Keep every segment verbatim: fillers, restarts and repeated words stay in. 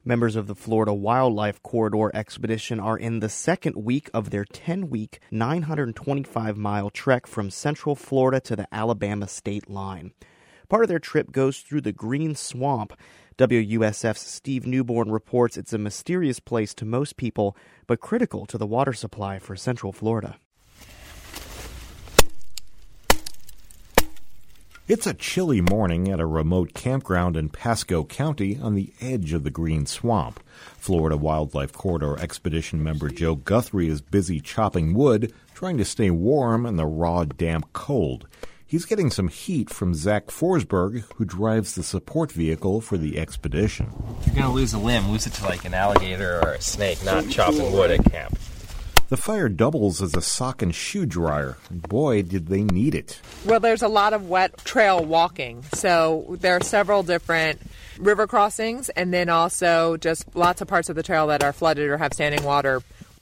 Members of the Florida Wildlife Corridor expedition are in the second week of their ten-week, nine hundred twenty-five mile trek from Central Florida to the Alabama state line. Part of their trip goes through the Green Swamp. W U S F's Steve Newborn reports it's a mysterious place to most people, but critical to the water supply for Central Florida. It's a chilly morning at a remote campground in Pasco County on the edge of the Green Swamp. Florida Wildlife Corridor expedition member Joe Guthrie is busy chopping wood, trying to stay warm in the raw, damp cold. He's getting some heat from Zach Forsberg, who drives the support vehicle for the expedition. If you're going to lose a limb, lose it to like an alligator or a snake, not chopping wood at camp. The fire doubles as a sock and shoe dryer. Boy, did they need it. Well, there's a lot of wet trail walking. So there are several different river crossings and then also just lots of parts of the trail that are flooded or have standing water.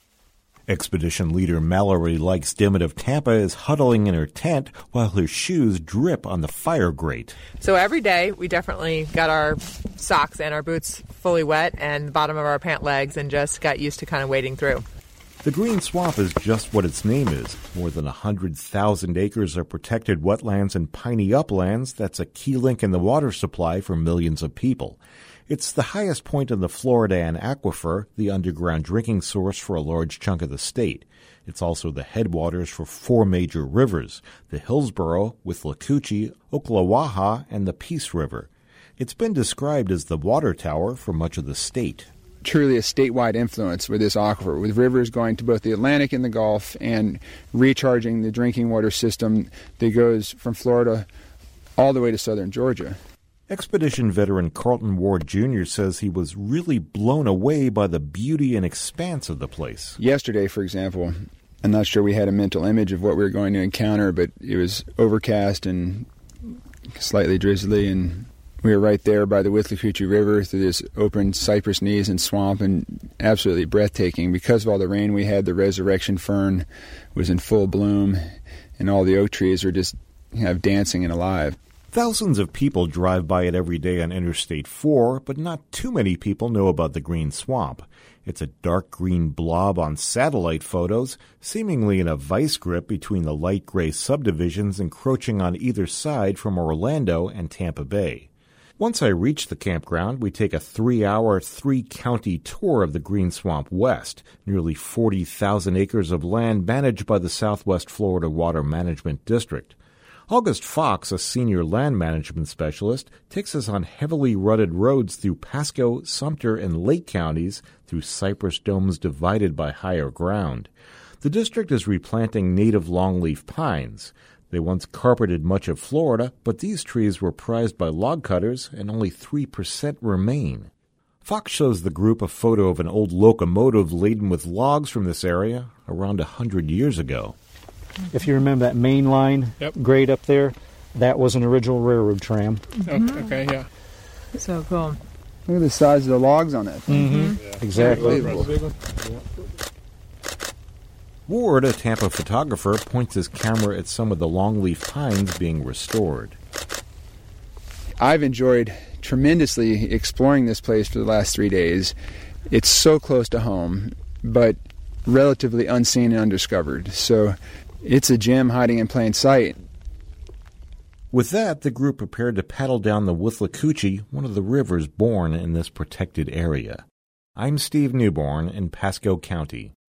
Expedition leader Mallory Likes Dimmitt of Tampa is huddling in her tent while her shoes drip on the fire grate. So every day we definitely got our socks and our boots fully wet and the bottom of our pant legs and just got used to kind of wading through. The Green Swamp is just what its name is. More than one hundred thousand acres of protected wetlands and piney uplands that's a key link in the water supply for millions of people. It's the highest point in the Florida Ann Aquifer, the underground drinking source for a large chunk of the state. It's also the headwaters for four major rivers, the Hillsborough, Withlacoochee, Ocklawaha, and the Peace River. It's been described as the water tower for much of the state. Truly a statewide influence with this aquifer, with rivers going to both the Atlantic and the Gulf and recharging the drinking water system that goes from Florida all the way to southern Georgia. Expedition veteran Carlton Ward Junior says he was really blown away by the beauty and expanse of the place. Yesterday, for example, I'm not sure we had a mental image of what we were going to encounter, but it was overcast and slightly drizzly, and we were right there by the Withlacoochee River through this open cypress knees and swamp, and absolutely breathtaking. Because of all the rain we had, the resurrection fern was in full bloom, and all the oak trees were just kind of dancing and alive. Thousands of people drive by it every day on Interstate four, but not too many people know about the Green Swamp. It's a dark green blob on satellite photos, seemingly in a vice grip between the light gray subdivisions encroaching on either side from Orlando and Tampa Bay. Once I reach the campground, we take a three-hour, three-county tour of the Green Swamp West, nearly forty thousand acres of land managed by the Southwest Florida Water Management District. August Fox, a senior land management specialist, takes us on heavily rutted roads through Pasco, Sumter, and Lake counties through cypress domes divided by higher ground. The district is replanting native longleaf pines. They once carpeted much of Florida, but these trees were prized by log cutters, and only three percent remain. Fox shows the group a photo of an old locomotive laden with logs from this area around a hundred years ago. If you remember that main line yep. grade up there, that was an original railroad tram. Mm-hmm. Okay, yeah. So cool. Look at the size of the logs on that thing. Mm-hmm. Yeah. Exactly. Yeah. Ward, a Tampa photographer, points his camera at some of the longleaf pines being restored. I've enjoyed tremendously exploring this place for the last three days. It's so close to home, but relatively unseen and undiscovered. So it's a gem hiding in plain sight. With that, the group prepared to paddle down the Withlacoochee, one of the rivers born in this protected area. I'm Steve Newborn in Pasco County.